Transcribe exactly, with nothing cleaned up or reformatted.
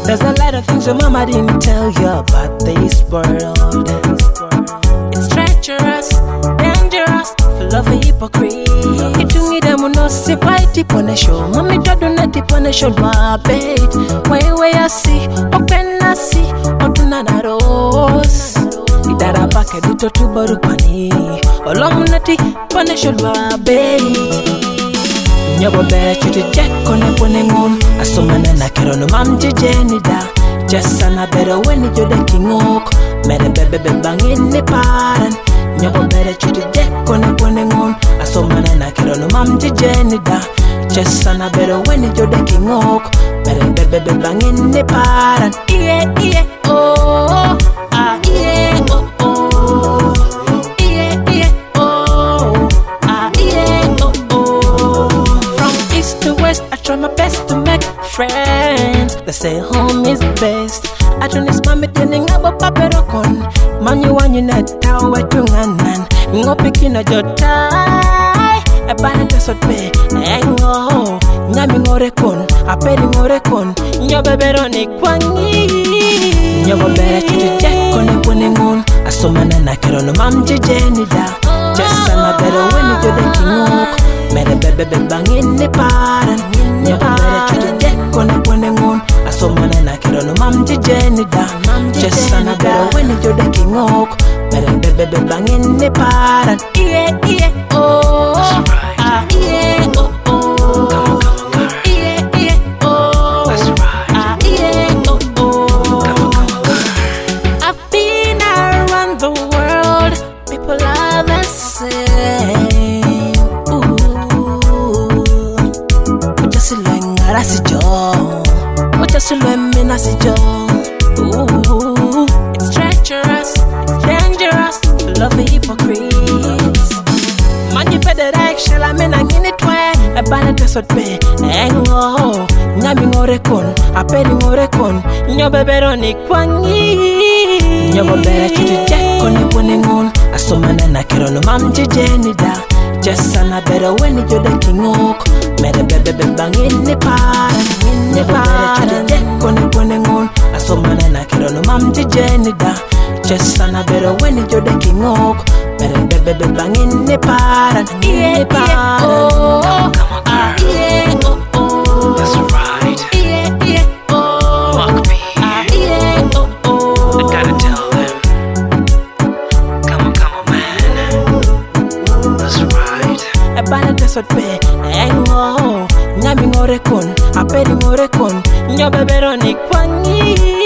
There's a lot of things your mama didn't tell you about this world. It's treacherous, dangerous, full of hypocrisy. You need them no see why tip on the show. Mommy don't not tip on the show, my bait. Way way I see, open I see, open na rose. Idara packet dito tu baru pani. Olom nati pone show, my bait. Nyabo bere chuti check on the pone ngum. Asomana na kero no mam jeni da. Just sana better when you the king oak. Mere bebe bang in the paran. Nyabo bere chuti check on the pone ngum. Asomana na kero no mam jeni da. Just sana better when you the king oak. Mere bebe bang in the paran. Yeah yeah oh ah yeah oh oh. Yeah yeah oh ah yeah oh oh. From east to west I try my best to make friends. They say home is best. I don't need mommy telling about paperokon. Man you want you not tell what you nganan. Ngo picking a jotai. A banana sort pay. Engo. Nyami ngorekon. A peri ngorekon. Nyo beberoni kwangi. Nyo bebere chuti jack on a poningon. A somana na kerono mam jeni da. Just sana better when you do the king. Mere bebe bang in the paran. Nyo bebere chuti jack on a poningon. A somana na kerono mam jeni da. Just sana better when you do the king oak. Mere bebe bang in the paran. Yeah yeah oh ah yeah oh oh. Yeah yeah oh ah yeah oh oh. I've been around the world. People are the same. Ooh, just like ngarasi jo. Just like me nasi jo. Ooh, it's treacherous, it's dangerous, full of hypocrites. Man, you better action, I mean, I'm in it way. A banana sort pay, engo, nyami ngorekon, a peri ngorekon, nyo beberoni kwangi. Nyo bebere chuti jack on the poningon, a somana na kerono mam jeni da. Just sana better when you do the king oak. Mere bebe bang in the pan, in the pan. Jack on the poningon, a somana na kerono mam jeni da. Just sana better when you do the king oak. Mere bebe bang in the pan, in the pan. Oh, ah, yeah, oh, oh. That's right. Yeah, yeah, oh. Mark B. Ah, yeah, oh, oh. I gotta tell them. Come on, come on, man. That's right. A banana sort pay, engo, nyami ngorekon, a peri ngorekon, nyo beberoni kwangi.